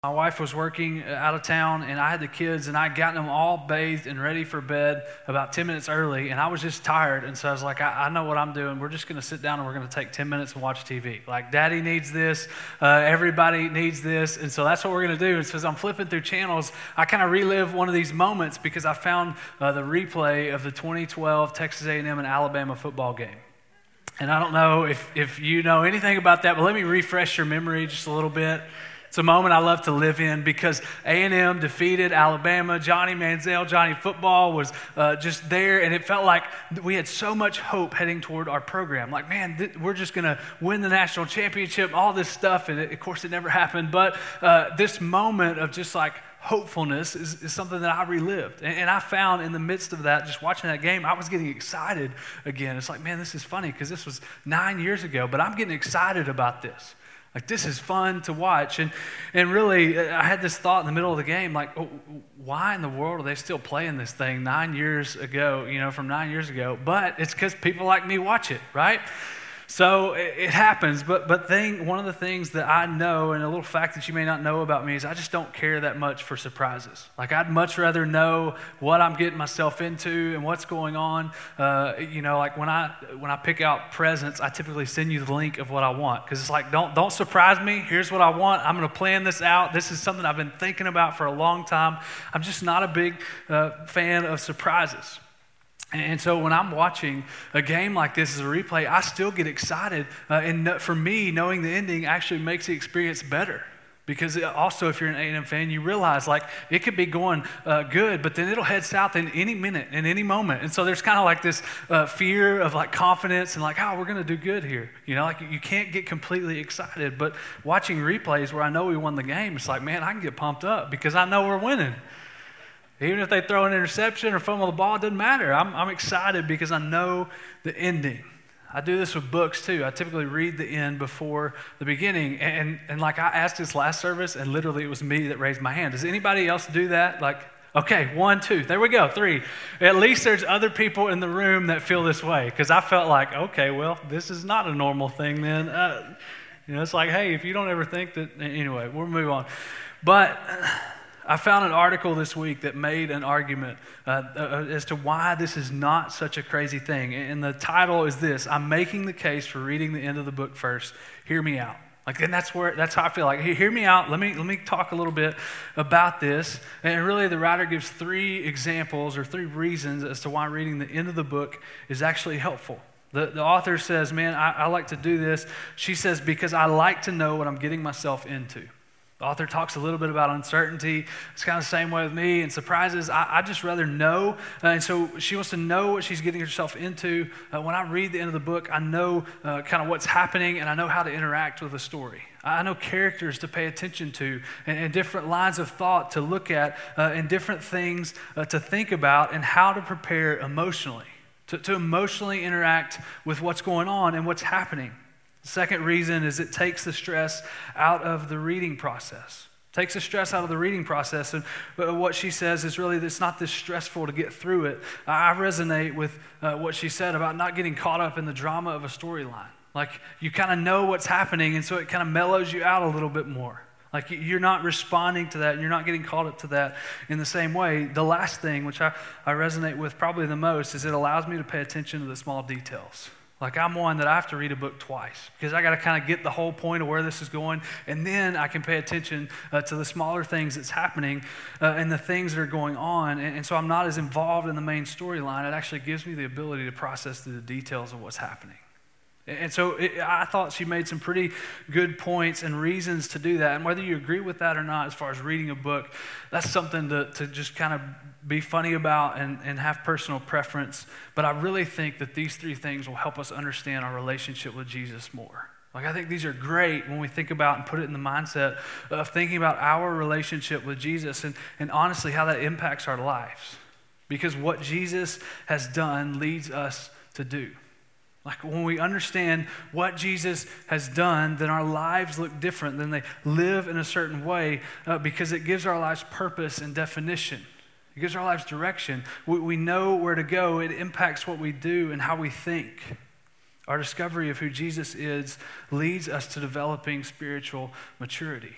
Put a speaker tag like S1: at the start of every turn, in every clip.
S1: My wife was working out of town, and I had the kids, and I had gotten them all bathed and ready for bed about 10 minutes early, and I was just tired, and so I was like, I know what I'm doing. We're just going to sit down, and we're going to take 10 minutes and watch TV. Like, Daddy needs this. Everybody needs this, and so that's what we're going to do. And so as I'm flipping through channels, I kind of relive one of these moments because I found the replay of the 2012 Texas A&M and Alabama football game. And I don't know if you know anything about that, but let me refresh your memory just a little bit. It's a moment I love to live in because A&M defeated Alabama. Johnny Manziel, Johnny Football was just there, and it felt like we had so much hope heading toward our program. Like, man, we're just going to win the national championship, all this stuff, and of course it never happened. But this moment of just like hopefulness is something that I relived. And I found in the midst of that, just watching that game, I was getting excited again. It's like, man, this is funny because this was 9 years ago, but I'm getting excited about this. Like, this is fun to watch. And really, I had this thought in the middle of the game, like, oh, why in the world are they still playing this thing 9 years ago, from 9 years ago? But it's because people like me watch it, right? So it happens, but one of the things that I know, and a little fact that you may not know about me, is I just don't care that much for surprises. Like, I'd much rather know what I'm getting myself into and what's going on. Like when I pick out presents, I typically send you the link of what I want, because it's like, don't surprise me. Here's what I want. I'm going to plan this out. This is something I've been thinking about for a long time. I'm just not a big fan of surprises. And so when I'm watching a game like this as a replay, I still get excited. And for me, knowing the ending actually makes the experience better. Because also, if you're an A&M fan, you realize, like, it could be going good, but then it'll head south in any minute, in any moment. And so there's kind of like this fear of, like, confidence and, like, oh, we're going to do good here. Like, you can't get completely excited. But watching replays where I know we won the game, it's like, man, I can get pumped up because I know we're winning. Even if they throw an interception or fumble the ball, it doesn't matter. I'm excited because I know the ending. I do this with books too. I typically read the end before the beginning. And like, I asked this last service, and literally it was me that raised my hand. Does anybody else do that? Like, okay, 1, 2, there we go, 3. At least there's other people in the room that feel this way, because I felt like, okay, well, this is not a normal thing then. It's like, hey, if you don't ever think that, anyway, we'll move on. But I found an article this week that made an argument as to why this is not such a crazy thing. And the title is this: I'm making the case for reading the end of the book first. Hear me out. And that's how I feel. Like, hey, hear me out. Let me talk a little bit about this. And really, the writer gives 3 examples or 3 reasons as to why reading the end of the book is actually helpful. The author says, man, I like to do this. She says, because I like to know what I'm getting myself into. The author talks a little bit about uncertainty. It's kind of the same way with me, and surprises. I just rather know. And so she wants to know what she's getting herself into. When I read the end of the book, I know kind of what's happening, and I know how to interact with the story. I know characters to pay attention to, and different lines of thought to look at, and different things to think about, and how to prepare emotionally, to emotionally interact with what's going on and what's happening. The second reason is it takes the stress out of the reading process. Takes the stress out of the reading process. And what she says is really, it's not this stressful to get through it. I resonate with what she said about not getting caught up in the drama of a storyline. Like, you kind of know what's happening, and so it kind of mellows you out a little bit more. Like, you're not responding to that, and you're not getting caught up to that in the same way. The last thing, which I resonate with probably the most, is it allows me to pay attention to the small details. Like, I'm one that I have to read a book twice because I got to kind of get the whole point of where this is going, and then I can pay attention to the smaller things that's happening and the things that are going on. And so I'm not as involved in the main storyline. It actually gives me the ability to process through the details of what's happening. And so I thought she made some pretty good points and reasons to do that. And whether you agree with that or not, as far as reading a book, that's something to just kind of be funny about and have personal preference. But I really think that these 3 things will help us understand our relationship with Jesus more. Like, I think these are great when we think about and put it in the mindset of thinking about our relationship with Jesus and honestly how that impacts our lives. Because what Jesus has done leads us to do. Like, when we understand what Jesus has done, then our lives look different, then they live in a certain way because it gives our lives purpose and definition. It gives our lives direction. We know where to go. It impacts what we do and how we think. Our discovery of who Jesus is leads us to developing spiritual maturity.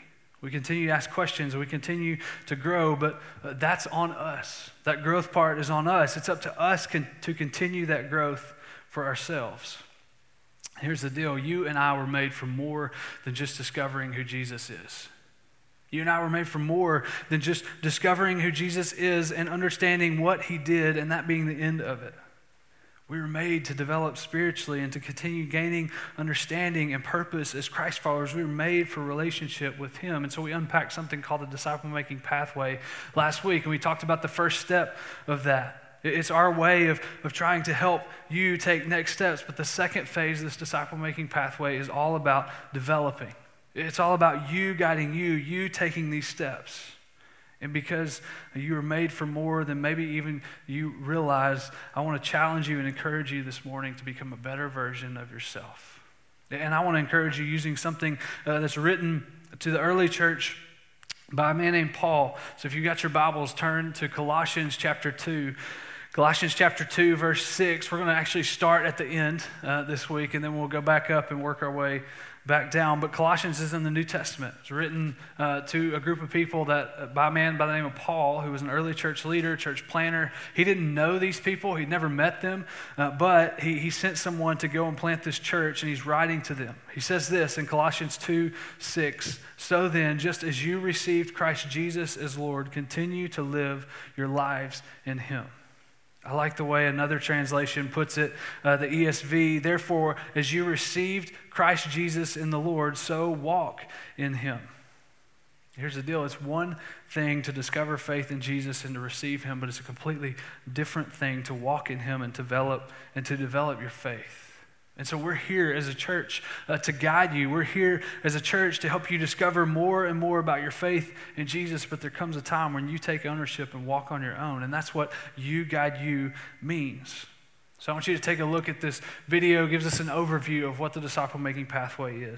S1: We continue to ask questions, and we continue to grow, but that's on us. That growth part is on us. It's up to us to continue that growth for ourselves. Here's the deal. You and I were made for more than just discovering who Jesus is. You and I were made for more than just discovering who Jesus is and understanding what he did, and that being the end of it. We were made to develop spiritually and to continue gaining understanding and purpose as Christ followers. We were made for relationship with him. And so we unpacked something called the disciple-making pathway last week, and we talked about the first step of that. It's our way of trying to help you take next steps. But the second phase of this disciple-making pathway is all about developing. It's all about you guiding you taking these steps. And because you were made for more than maybe even you realize, I want to challenge you and encourage you this morning to become a better version of yourself. And I want to encourage you using something that's written to the early church by a man named Paul. So if you've got your Bibles, turn to Colossians chapter 2. Colossians chapter 2, verse 6. We're going to actually start at the end this week, and then we'll go back up and work our way back down. But Colossians is in the New Testament. It's written to a group of people that by a man by the name of Paul, who was an early church leader, church planner. He didn't know these people. He'd never met them, but he sent someone to go and plant this church, and he's writing to them. He says this in Colossians 2, 6. So then, just as you received Christ Jesus as Lord, continue to live your lives in him. I like the way another translation puts it, the ESV. Therefore, as you received Christ Jesus in the Lord, so walk in him. Here's the deal. It's one thing to discover faith in Jesus and to receive him, but it's a completely different thing to walk in him and to develop your faith. And so we're here as a church to guide you. We're here as a church to help you discover more and more about your faith in Jesus, but there comes a time when you take ownership and walk on your own, and that's what you guide you means. So I want you to take a look at this video. It gives us an overview of what the disciple-making pathway is.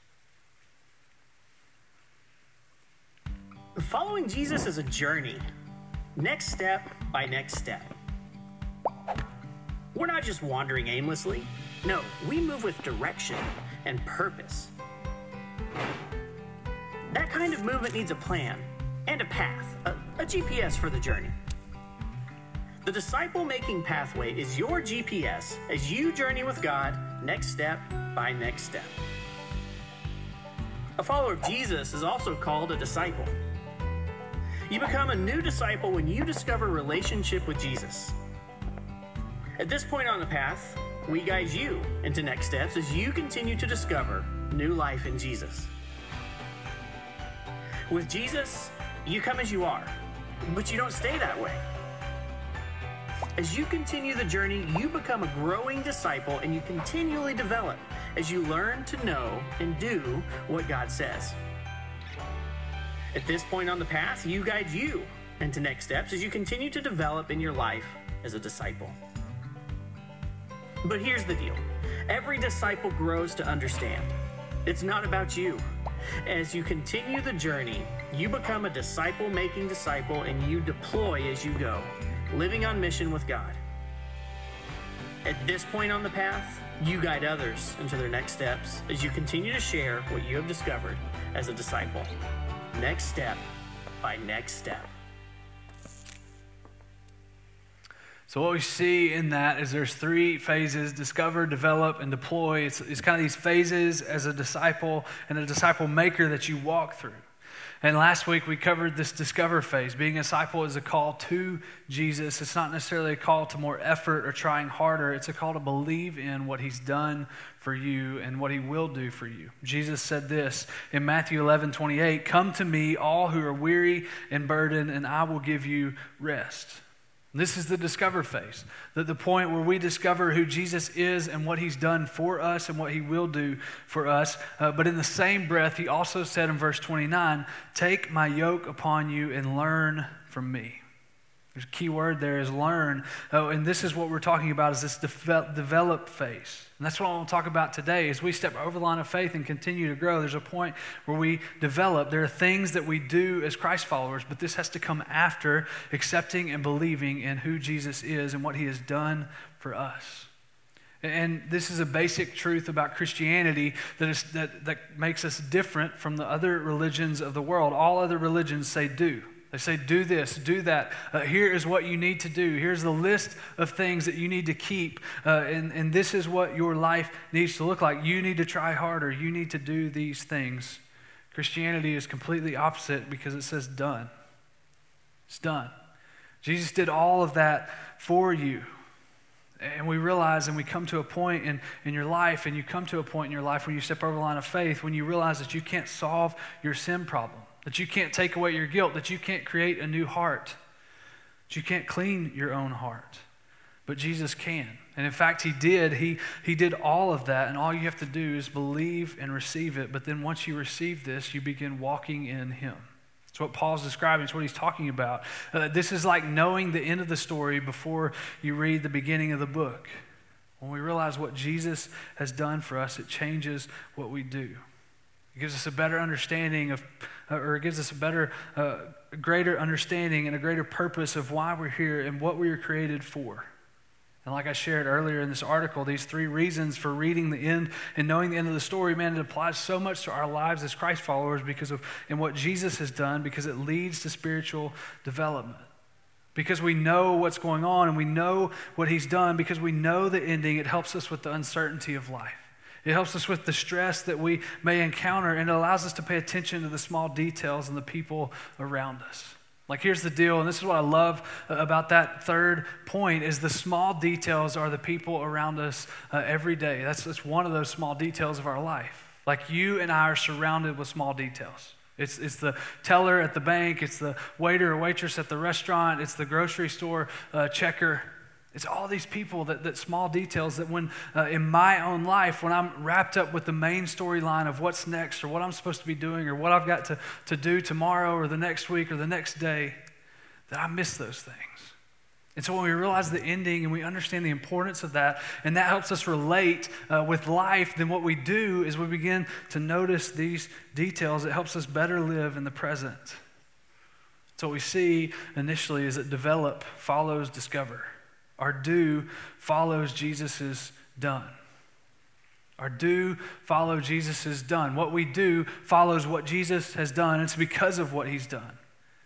S2: Following Jesus is a journey, next step by next step. We're not just wandering aimlessly. No, we move with direction and purpose. That kind of movement needs a plan and a path, a GPS for the journey. The disciple-making pathway is your GPS as you journey with God next step by next step. A follower of Jesus is also called a disciple. You become a new disciple when you discover relationship with Jesus. At this point on the path, we guide you into next steps as you continue to discover new life in Jesus. With Jesus, you come as you are, but you don't stay that way. As you continue the journey, you become a growing disciple and you continually develop as you learn to know and do what God says. At this point on the path, you guide you into next steps as you continue to develop in your life as a disciple. But here's the deal. Every disciple grows to understand. It's not about you. As you continue the journey, you become a disciple-making disciple and you deploy as you go, living on mission with God. At this point on the path, you guide others into their next steps as you continue to share what you have discovered as a disciple. Next step by next step.
S1: So what we see in that is there's three phases: discover, develop, and deploy. It's kind of these phases as a disciple and a disciple maker that you walk through. And last week we covered this discover phase. Being a disciple is a call to Jesus. It's not necessarily a call to more effort or trying harder. It's a call to believe in what he's done for you and what he will do for you. Jesus said this in Matthew 11:28, "Come to me, all who are weary and burdened, and I will give you rest." This is the discover phase, the point where we discover who Jesus is and what he's done for us and what he will do for us. But in the same breath, he also said in verse 29, "Take my yoke upon you and learn from me." There's a key word there is learn. And this is what we're talking about is this develop phase. And that's what I want to talk about today. As we step over the line of faith and continue to grow, there's a point where we develop. There are things that we do as Christ followers, but this has to come after accepting and believing in who Jesus is and what he has done for us. And this is a basic truth about Christianity that makes us different from the other religions of the world. All other religions say do. They say do this, do that. Here is what you need to do. Here's the list of things that you need to keep. And this is what your life needs to look like. You need to try harder. You need to do these things. Christianity is completely opposite because it says done. It's done. Jesus did all of that for you. And we realize, and we come to a point in your life, and you come to a point in your life when you step over the line of faith, when you realize that you can't solve your sin problem, that you can't take away your guilt, that you can't create a new heart, that you can't clean your own heart. But Jesus can. And in fact, he did. He did all of that, and all you have to do is believe and receive it. But then once you receive this, you begin walking in him. It's what Paul's describing. It's what he's talking about. This is like knowing the end of the story before you read the beginning of the book. When we realize what Jesus has done for us, it changes what we do. It gives us a better understanding it gives us a greater understanding and a greater purpose of why we're here and what we were created for. And like I shared earlier in this article, these 3 reasons for reading the end and knowing the end of the story, man, it applies so much to our lives as Christ followers because of and what Jesus has done, because it leads to spiritual development. Because we know what's going on and we know what he's done, because we know the ending, it helps us with the uncertainty of life. It helps us with the stress that we may encounter, and it allows us to pay attention to the small details and the people around us. Like, here's the deal, and this is what I love about that third point, is the small details are the people around us every day. That's one of those small details of our life. Like, you and I are surrounded with small details. It's the teller at the bank, it's the waiter or waitress at the restaurant, it's the grocery store checker. It's all these people that small details that when in my own life, when I'm wrapped up with the main storyline of what's next or what I'm supposed to be doing or what I've got to do tomorrow or the next week or the next day, that I miss those things. And so when we realize the ending and we understand the importance of that, and that helps us relate with life, then what we do is we begin to notice these details. It helps us better live in the present. So what we see initially is that develop follows discover. Our do follows Jesus' done. Our do follow Jesus' done. What we do follows what Jesus has done. It's because of what he's done.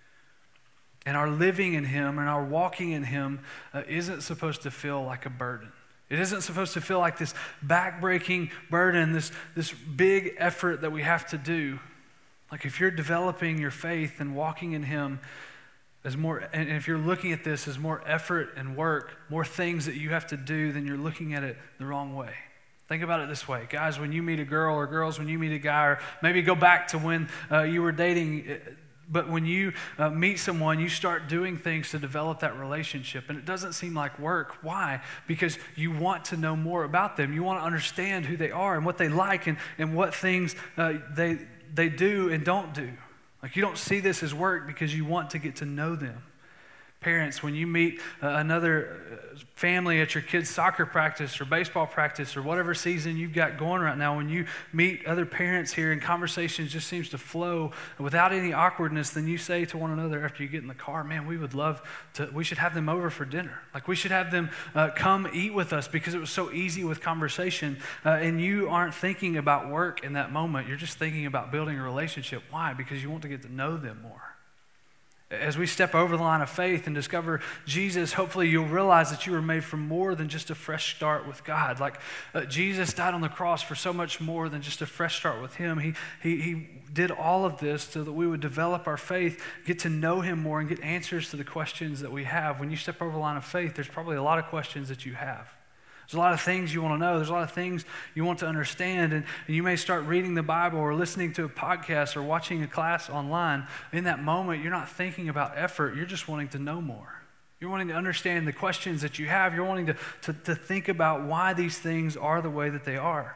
S1: And our living in him and our walking in him isn't supposed to feel like a burden. It isn't supposed to feel like this back-breaking burden, this big effort that we have to do. Like, if you're developing your faith and walking in him, as more, and if you're looking at this as more effort and work, more things that you have to do, then you're looking at it the wrong way. Think about it this way. Guys, when you meet a girl, or girls, when you meet a guy, or maybe go back to when you were dating, but when you meet someone, you start doing things to develop that relationship, and it doesn't seem like work. Why? Because you want to know more about them. You want to understand who they are and what they like and what things they do and don't do. Like, you don't see this as work because you want to get to know them. Parents, when you meet another family at your kid's soccer practice or baseball practice or whatever season you've got going right now, when you meet other parents here and conversations just seems to flow without any awkwardness, then you say to one another after you get in the car, man, we should have them over for dinner. Like, we should have them come eat with us because it was so easy with conversation. And you aren't thinking about work in that moment. You're just thinking about building a relationship. Why? Because you want to get to know them more. As we step over the line of faith and discover Jesus, hopefully you'll realize that you were made for more than just a fresh start with God. Like, Jesus died on the cross for so much more than just a fresh start with him. He did all of this so that we would develop our faith, get to know him more, and get answers to the questions that we have. When you step over the line of faith, there's probably a lot of questions that you have. There's a lot of things you want to know. There's a lot of things you want to understand. And you may start reading the Bible or listening to a podcast or watching a class online. In that moment, you're not thinking about effort. You're just wanting to know more. You're wanting to understand the questions that you have. You're wanting to think about why these things are the way that they are.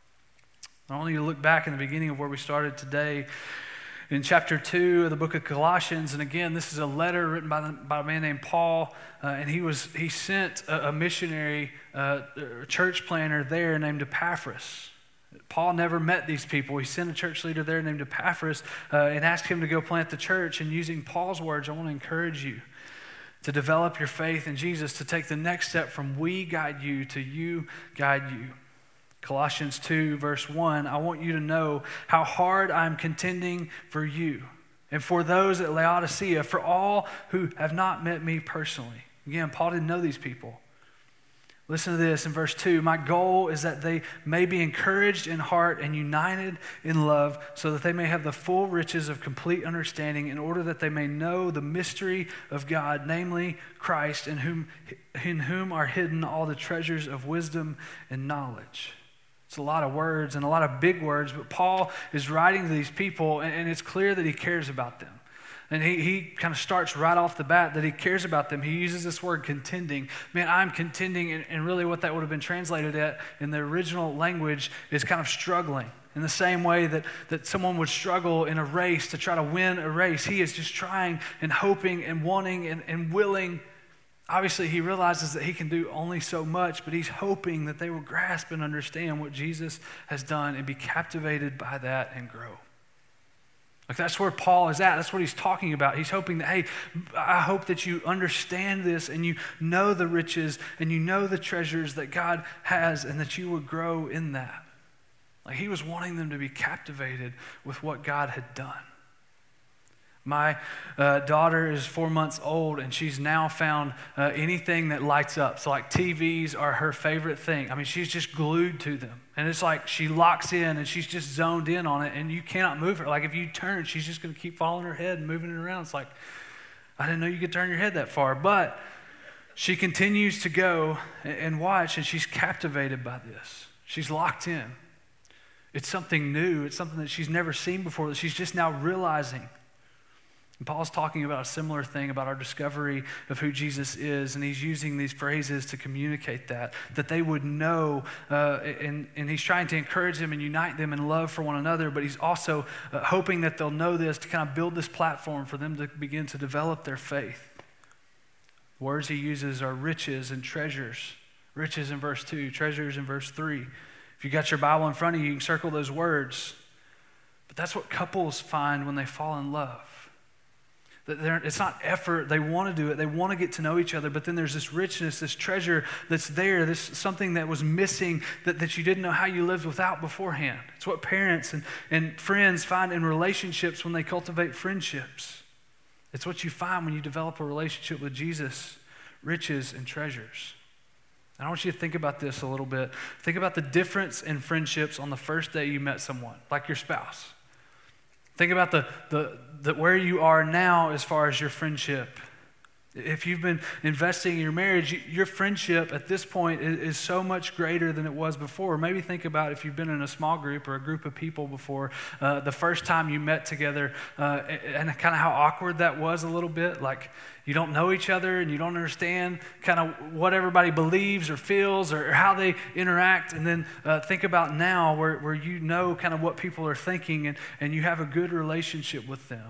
S1: I want you to look back in the beginning of where we started today in chapter 2 of the book of Colossians. And again, this is a letter written by a man named Paul. And he sent a missionary, church planner there named Epaphras. Paul never met these people. He sent a church leader there named Epaphras and asked him to go plant the church. And using Paul's words, I want to encourage you to develop your faith in Jesus, to take the next step from we guide you to you guide you. Colossians 2, verse 1, I want you to know how hard I'm contending for you and for those at Laodicea, for all who have not met me personally. Again, Paul didn't know these people. Listen to this in verse 2. My goal is that they may be encouraged in heart and united in love, so that they may have the full riches of complete understanding, in order that they may know the mystery of God, namely Christ, in whom are hidden all the treasures of wisdom and knowledge. It's a lot of words and a lot of big words, but Paul is writing to these people, and it's clear that he cares about them. And he kind of starts right off the bat that he cares about them. He uses this word contending. Man, I'm contending, and really what that would have been translated at in the original language is kind of struggling. In the same way that someone would struggle in a race to try to win a race, he is just trying and hoping and wanting and willing. Obviously, he realizes that he can do only so much, but he's hoping that they will grasp and understand what Jesus has done and be captivated by that and grow. Like that's where Paul is at. That's what he's talking about. He's hoping that, hey, I hope that you understand this and you know the riches and you know the treasures that God has and that you would grow in that. Like he was wanting them to be captivated with what God had done. My daughter is 4 months old, and she's now found anything that lights up. So like TVs are her favorite thing. I mean, she's just glued to them. And it's like she locks in, and she's just zoned in on it, and you cannot move her. Like if you turn, she's just going to keep following her head and moving it around. It's like, I didn't know you could turn your head that far. But she continues to go and watch, and she's captivated by this. She's locked in. It's something new. It's something that she's never seen before, that she's just now realizing. And Paul's talking about a similar thing about our discovery of who Jesus is, and he's using these phrases to communicate that they would know, and he's trying to encourage them and unite them in love for one another, but he's also hoping that they'll know this to kind of build this platform for them to begin to develop their faith. Words he uses are riches and treasures. Riches in verse 2, treasures in verse 3. If you got your Bible in front of you, you can circle those words. But that's what couples find when they fall in love. It's not effort. They want to do it. They want to get to know each other. But then there's this richness, this treasure that's there, this something that was missing that you didn't know how you lived without beforehand. It's what parents and friends find in relationships when they cultivate friendships. It's what you find when you develop a relationship with Jesus, riches and treasures. And I want you to think about this a little bit. Think about the difference in friendships on the first day you met someone, like your spouse. Think about the where you are now as far as your friendship. If you've been investing in your marriage, your friendship at this point is so much greater than it was before. Maybe think about if you've been in a small group or a group of people before, the first time you met together, and kind of how awkward that was a little bit. Like you don't know each other and you don't understand kind of what everybody believes or feels or how they interact. And then think about now where you know kind of what people are thinking and you have a good relationship with them.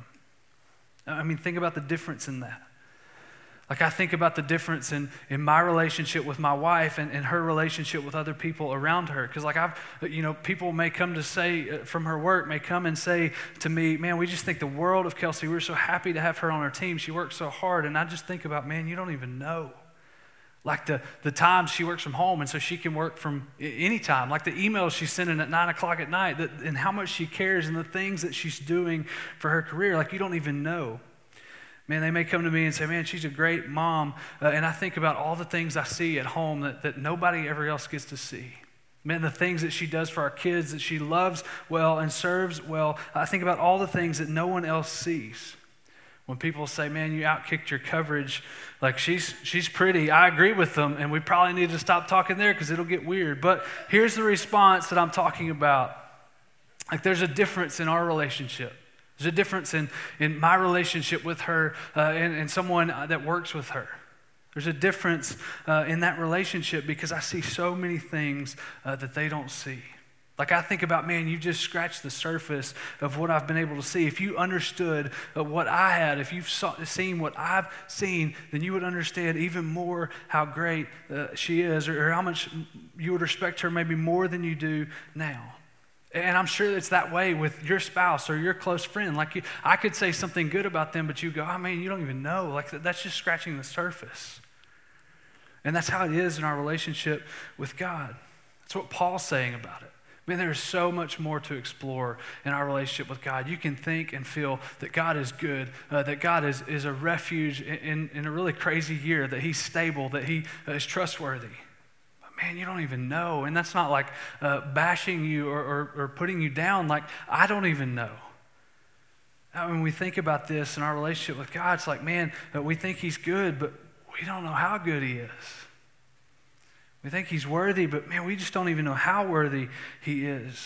S1: I mean, think about the difference in that. Like I think about the difference in my relationship with my wife and her relationship with other people around her. Because like people may come to say from her work, may come and say to me, man, we just think the world of Kelsey. We're so happy to have her on our team. She works so hard. And I just think about, man, you don't even know. Like the times she works from home, and so she can work from any time. Like the emails she's sending at 9 o'clock at night, and how much she cares and the things that she's doing for her career. Like you don't even know. Man, they may come to me and say, man, she's a great mom. And I think about all the things I see at home that nobody ever else gets to see. Man, the things that she does for our kids, that she loves well and serves well. I think about all the things that no one else sees. When people say, man, you outkicked your coverage, like she's pretty. I agree with them, and we probably need to stop talking there because it'll get weird. But here's the response that I'm talking about. Like there's a difference in our relationship. There's a difference in my relationship with her and someone that works with her. There's a difference in that relationship because I see so many things that they don't see. Like I think about, man, you just scratched the surface of what I've been able to see. If you understood what I had, if you've seen what I've seen, then you would understand even more how great she is or how much you would respect her maybe more than you do now. And I'm sure it's that way with your spouse or your close friend. Like I could say something good about them, but you go, oh man, you don't even know. Like that's just scratching the surface. And that's how it is in our relationship with God. That's what Paul's saying about it. Man, there's so much more to explore in our relationship with God. You can think and feel that God is good, that God is a refuge in a really crazy year, that he's stable, that he is trustworthy. But man, you don't even know. And that's not like bashing you or putting you down. Like, I don't even know. When we think about this in our relationship with God, it's like, man, we think he's good, but we don't know how good he is. We think he's worthy, but man, we just don't even know how worthy he is.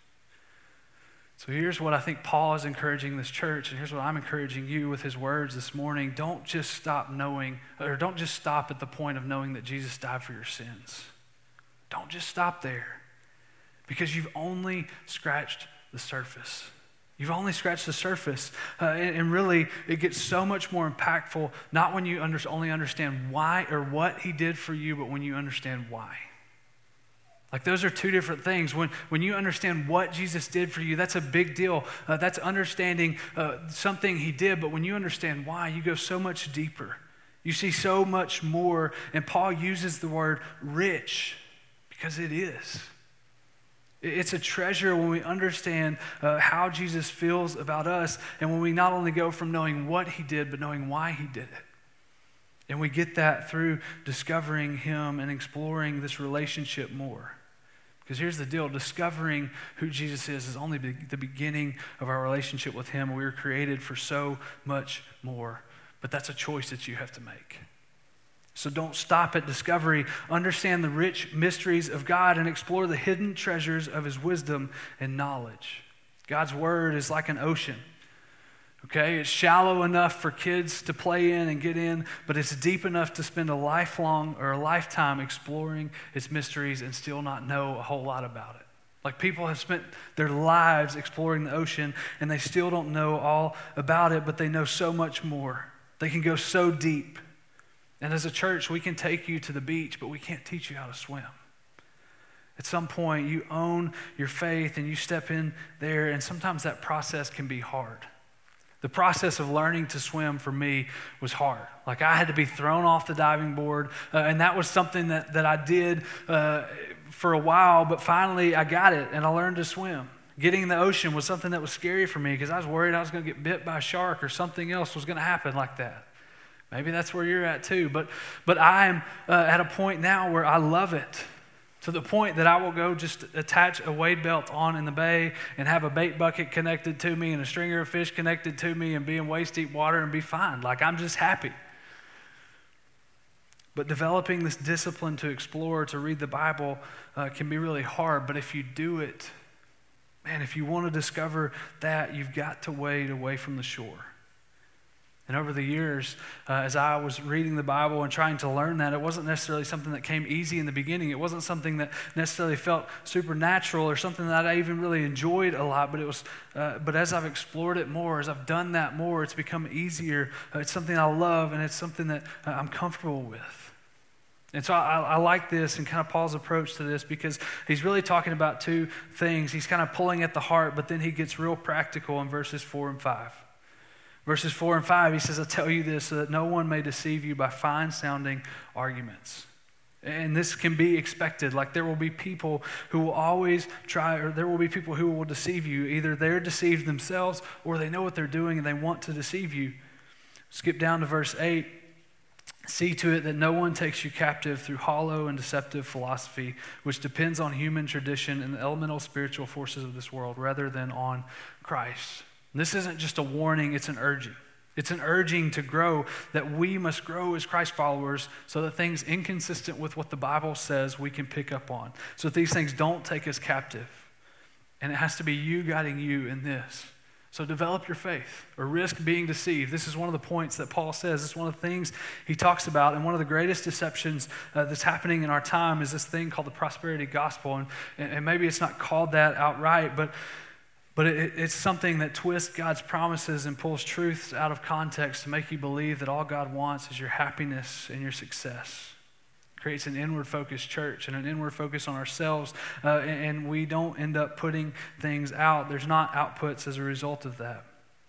S1: So here's what I think Paul is encouraging this church, and here's what I'm encouraging you with his words this morning. Don't just stop knowing, or don't just stop at the point of knowing that Jesus died for your sins. Don't just stop there, because you've only scratched the surface. You've only scratched the surface, and really it gets so much more impactful, not when you only understand why or what he did for you, but when you understand why. Like those are two different things. When you understand what Jesus did for you, that's a big deal. That's understanding something he did, but when you understand why, you go so much deeper. You see so much more, and Paul uses the word rich because it is. It's a treasure when we understand how Jesus feels about us, and when we not only go from knowing what he did, but knowing why he did it. And we get that through discovering him and exploring this relationship more. Because here's the deal, discovering who Jesus is only the beginning of our relationship with him. We were created for so much more, but that's a choice that you have to make. So don't stop at discovery. Understand the rich mysteries of God and explore the hidden treasures of his wisdom and knowledge. God's word is like an ocean. Okay, it's shallow enough for kids to play in and get in, but it's deep enough to spend a lifelong or a lifetime exploring its mysteries and still not know a whole lot about it. Like people have spent their lives exploring the ocean and they still don't know all about it, but they know so much more. They can go so deep. And as a church, we can take you to the beach, but we can't teach you how to swim. At some point, you own your faith and you step in there, and sometimes that process can be hard. The process of learning to swim for me was hard. Like I had to be thrown off the diving board, and that was something that I did for a while, but finally I got it, and I learned to swim. Getting in the ocean was something that was scary for me because I was worried I was going to get bit by a shark or something else was going to happen like that. Maybe that's where you're at too, but I'm at a point now where I love it, to the point that I will go just attach a wade belt on in the bay and have a bait bucket connected to me and a stringer of fish connected to me and be in waist deep water and be fine. Like I'm just happy. But developing this discipline to explore, to read the Bible can be really hard, but if you do it, man, if you want to discover that, you've got to wade away from the shore. And over the years, as I was reading the Bible and trying to learn that, it wasn't necessarily something that came easy in the beginning. It wasn't something that necessarily felt supernatural or something that I even really enjoyed a lot. But it was. But as I've explored it more, as I've done that more, it's become easier. It's something I love, and it's something that I'm comfortable with. And so I like this and kind of Paul's approach to this because he's really talking about two things. He's kind of pulling at the heart, but then he gets real practical in verses 4 and 5. Verses 4 and 5, he says, I tell you this so that no one may deceive you by fine-sounding arguments. And this can be expected. Like there will be people who will always try, or there will be people who will deceive you. Either they're deceived themselves or they know what they're doing and they want to deceive you. Skip down to verse 8. See to it that no one takes you captive through hollow and deceptive philosophy, which depends on human tradition and the elemental spiritual forces of this world rather than on Christ. This isn't just a warning, it's an urging. It's an urging to grow, that we must grow as Christ followers so that things inconsistent with what the Bible says we can pick up on. So that these things don't take us captive. And it has to be you guiding you in this. So develop your faith or risk being deceived. This is one of the points that Paul says. It's one of the things he talks about. And one of the greatest deceptions that's happening in our time is this thing called the prosperity gospel. And maybe it's not called that outright, but it's something that twists God's promises and pulls truths out of context to make you believe that all God wants is your happiness and your success. creates an inward-focused church and an inward focus on ourselves, and we don't end up putting things out. There's not outputs as a result of that.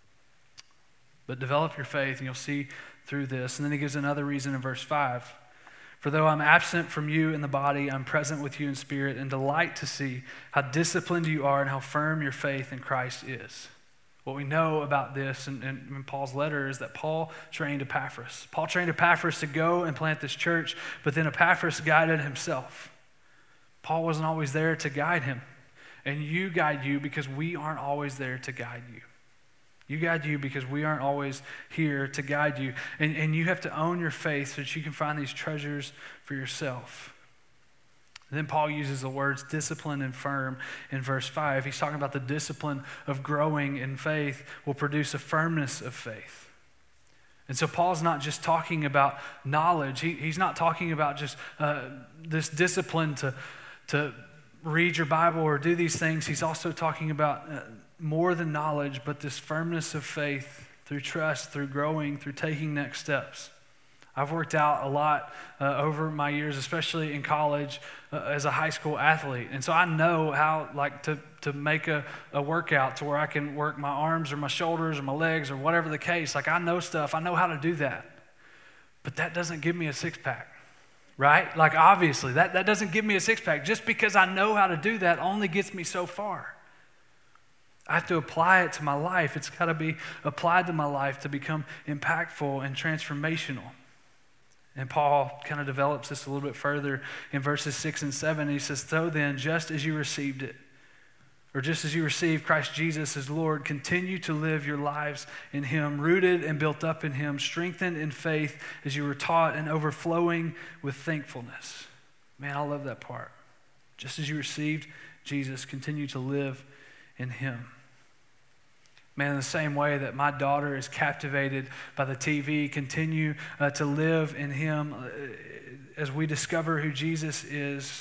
S1: But develop your faith, and you'll see through this. And then he gives another reason in verse 5. For though I'm absent from you in the body, I'm present with you in spirit, and delight to see how disciplined you are and how firm your faith in Christ is. What we know about this in Paul's letter is that Paul trained Epaphras. Paul trained Epaphras to go and plant this church, but then Epaphras guided himself. Paul wasn't always there to guide him. And you guide you because we aren't always there to guide you. You guide you because we aren't always here to guide you. And you have to own your faith so that you can find these treasures for yourself. And then Paul uses the words discipline and firm in verse 5. He's talking about the discipline of growing in faith will produce a firmness of faith. And so Paul's not just talking about knowledge. He's not talking about just this discipline to read your Bible or do these things. He's also talking about more than knowledge, but this firmness of faith through trust, through growing, through taking next steps. I've worked out a lot over my years, especially in college as a high school athlete. And so I know how to make a workout to where I can work my arms or my shoulders or my legs or whatever the case. I know stuff. I know how to do that. But that doesn't give me a six-pack, right? Obviously, that doesn't give me a six-pack. Just because I know how to do that only gets me so far. I have to apply it to my life. It's got to be applied to my life to become impactful and transformational. And Paul kind of develops this a little bit further in verses 6 and 7. He says, so then, just as you received it, or just as you received Christ Jesus as Lord, continue to live your lives in him, rooted and built up in him, strengthened in faith as you were taught, and overflowing with thankfulness. Man, I love that part. Just as you received Jesus, continue to live in him. Man, in the same way that my daughter is captivated by the TV, continue to live in him as we discover who Jesus is,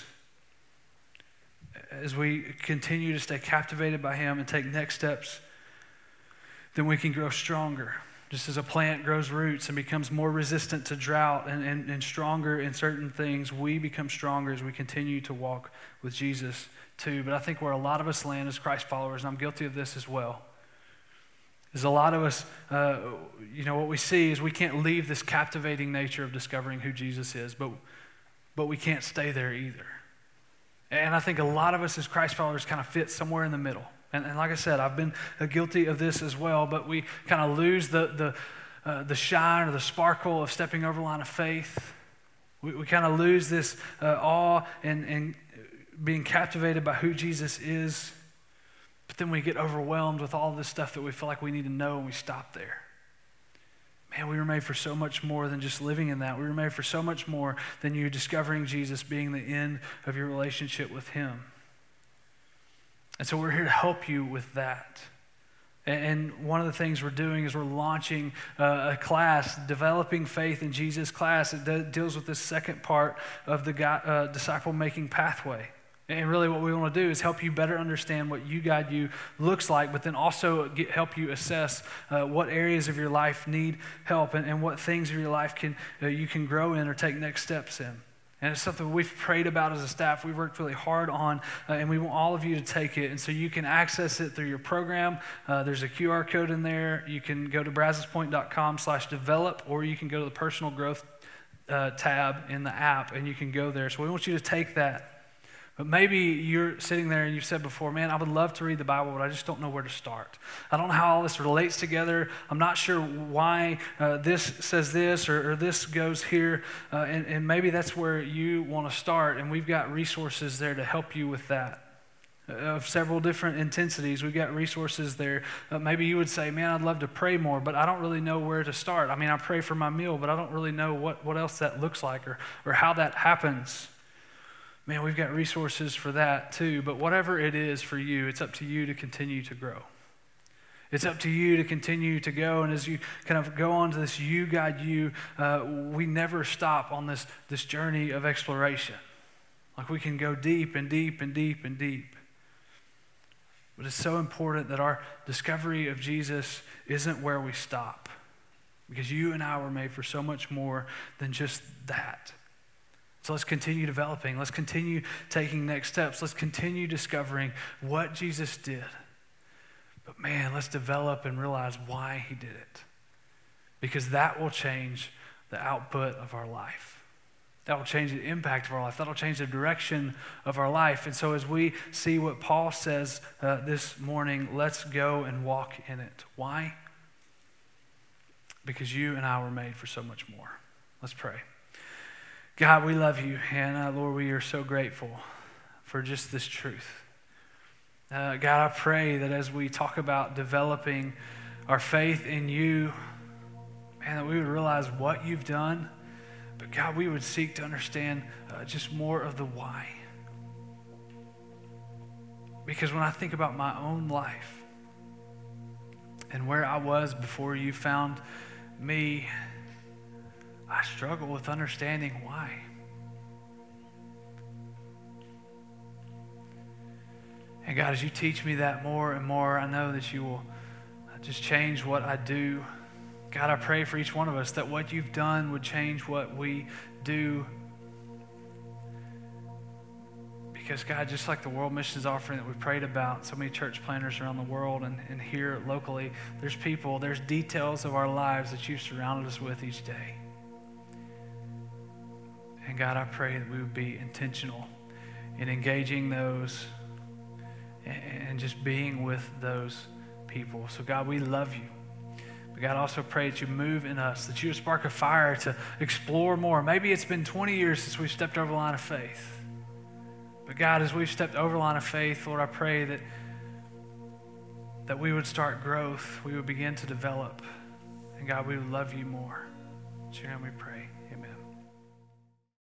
S1: as we continue to stay captivated by him and take next steps, then we can grow stronger. Just as a plant grows roots and becomes more resistant to drought and stronger in certain things, we become stronger as we continue to walk with Jesus too. But I think where a lot of us land as Christ followers, and I'm guilty of this as well, is a lot of us, what we see is we can't leave this captivating nature of discovering who Jesus is, but we can't stay there either. And I think a lot of us as Christ followers kind of fit somewhere in the middle. And like I said, I've been guilty of this as well, but we kind of lose the shine or the sparkle of stepping over the line of faith. We kind of lose this awe and being captivated by who Jesus is. But then we get overwhelmed with all this stuff that we feel like we need to know, and we stop there. Man, we were made for so much more than just living in that. We were made for so much more than you discovering Jesus being the end of your relationship with him. And so we're here to help you with that. And one of the things we're doing is we're launching a class, Developing Faith in Jesus class. It deals with this second part of the disciple-making pathway. And really what we want to do is help you better understand what you guide you looks like, but then also help you assess what areas of your life need help and what things of your life you can grow in or take next steps in. And it's something we've prayed about as a staff. We've worked really hard on, and we want all of you to take it. And so you can access it through your program. There's a QR code in there. You can go to brazospoint.com/develop, or you can go to the personal growth tab in the app, and you can go there. So we want you to take that. But maybe you're sitting there and you've said before, man, I would love to read the Bible, but I just don't know where to start. I don't know how all this relates together. I'm not sure why this says this or this goes here. And maybe that's where you want to start. And we've got resources there to help you with that. Of several different intensities, we've got resources there. Maybe you would say, man, I'd love to pray more, but I don't really know where to start. I mean, I pray for my meal, but I don't really know what else that looks like or how that happens. Man, we've got resources for that too, but whatever it is for you, it's up to you to continue to grow. It's up to you to continue to go, and as you kind of go on to this you guide you, we never stop on this journey of exploration. Like we can go deep and deep and deep and deep. But it's so important that our discovery of Jesus isn't where we stop, because you and I were made for so much more than just that. So let's continue developing. Let's continue taking next steps. Let's continue discovering what Jesus did. But man, let's develop and realize why he did it. Because that will change the output of our life. That will change the impact of our life. That will change the direction of our life. And so as we see what Paul says this morning, let's go and walk in it. Why? Because you and I were made for so much more. Let's pray. God, we love you, and Lord, we are so grateful for just this truth. God, I pray that as we talk about developing our faith in you, man, that we would realize what you've done, but God, we would seek to understand just more of the why. Because when I think about my own life and where I was before you found me, I struggle with understanding why. And God, as you teach me that more and more, I know that you will just change what I do. God, I pray for each one of us that what you've done would change what we do. Because God, just like the World Missions Offering that we prayed about, so many church planners around the world and here locally, there's people, there's details of our lives that you've surrounded us with each day. And God, I pray that we would be intentional in engaging those and just being with those people. So God, we love you. But God, I also pray that you move in us, that you would spark a fire to explore more. Maybe it's been 20 years since we've stepped over the line of faith. But God, as we've stepped over the line of faith, Lord, I pray that we would start growth. We would begin to develop. And God, we would love you more. In your name we pray.